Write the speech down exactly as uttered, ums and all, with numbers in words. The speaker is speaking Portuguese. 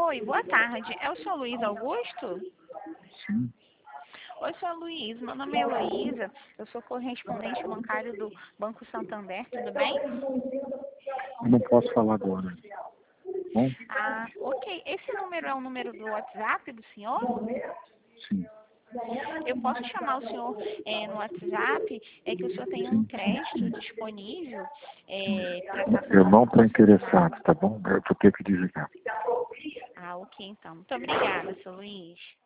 Oi, boa tarde. É o senhor Luiz Augusto? Sim. Oi, senhor Luiz. Meu nome é Heloísa. Eu sou correspondente bancário do Banco Santander. Tudo bem? Eu não posso falar agora. Bom? Ah, ok. Esse número é o número do WhatsApp do senhor? Sim. Eu posso chamar o senhor é, no WhatsApp, é que o senhor tem um Sim. crédito disponível é, para estar Eu fazendo não um estou interessado, processamento. tá bom? Eu vou ter que desligar. Ah, ok, então. Muito obrigada, senhor Luiz.